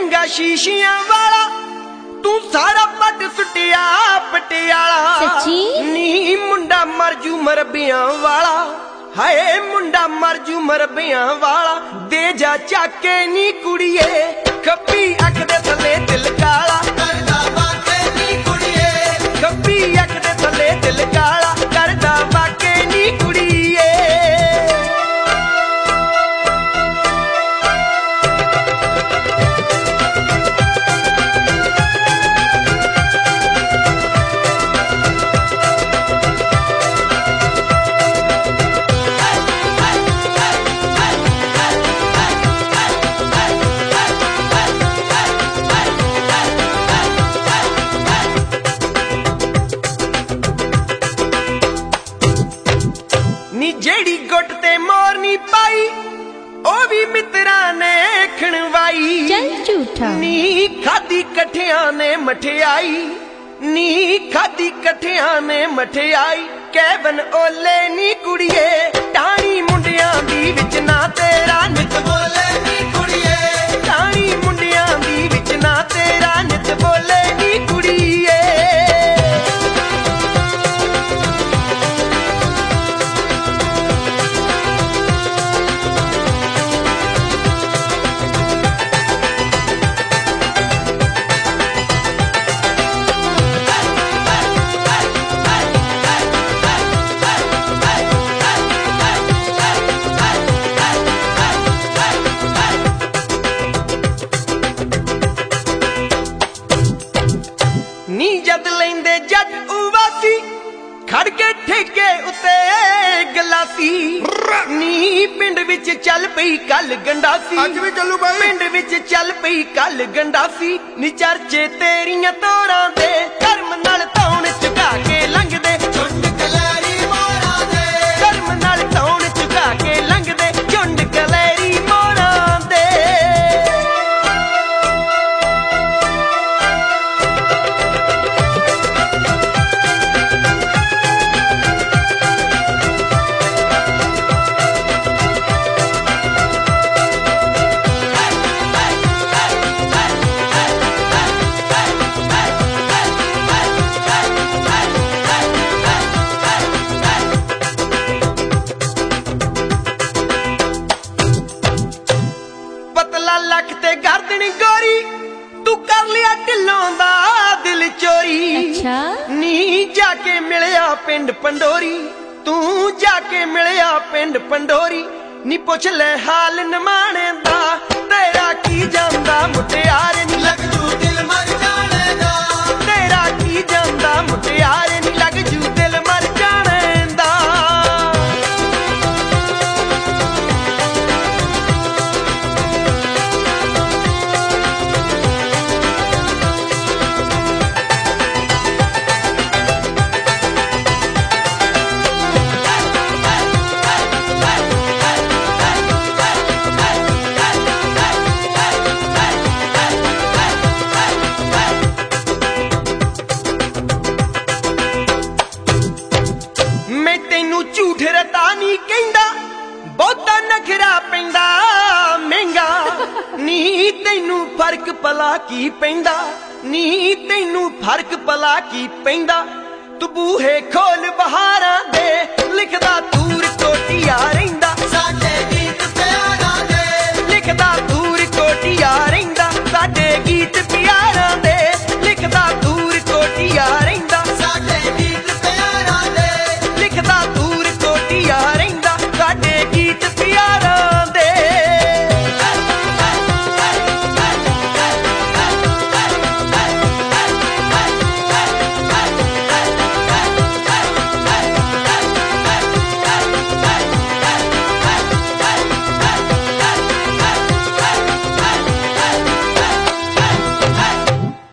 लहंगा शीशियां वाला तू सारा पट सुटिया पटियाला नी मुंडा मरजू मरबियां वाला हाय मुंडा मरजू मरबियां वाला दे जा चाके नी कुड़िए खब्बी अख दे थले दिल काला करदा वाके नी कुड़िए खब्बी अख दे थले दिल काला करदा वाके नी कुड़िए जेड़ी गुट ते मोरनी पाई ओ भी मित्रा ने खणवाई चल झूठा नी खादी कठिया ने मठियाई नी खादी कठिया ने मठियाई कैवन ओले नी कुड़िए टाणी मुंडिया दी विच ना तेरा नित बोले नी कुड़िए टाणी मुंडिया दी विच ना तेरा नित बोले नी कुड़िए नी जद लेंदे जट उवासी खड़ के ठेके उते गलासी नी पिंड विच चल पई कल गंडासी अज भी चलू भाई पिंड विच चल पई कल गंडासी नी चर्चे तेरियां तोरां दे कर्म नाल तौण चुका के लंघदे झुंड कलैरी मोरां दे कर्म नाल तौण चुका के लंघदे झुंड कलैरी मोरां दे लख ते गर्दन गोरी तू कर लिया ढिलों दा दिल चोरी अच्छा? नी जाके मिलिया पिंड पंडोरी तू जाके मिलिया पिंड पंडोरी नी पुछ ले हाल नमाणे दा तेरा की जांदा मुटियार नी लग जू दिल मर जाने दा तेरा की जांदा मुटियार नी लग जू दिल मर जाने दा मैं तेनू झूठ रता नी कहंदा बहुता नखरा पैंदा महंगा नी तेनू फर्क भला की पैंदा नी तेनू फर्क भला की पैंदा तू बूहे खोल बहारां दे लिखदा दूर कोटिया रहिंदा साडे गीत प्यारा दे लिखदा दूर कोटिया रहिंदा साडे गीत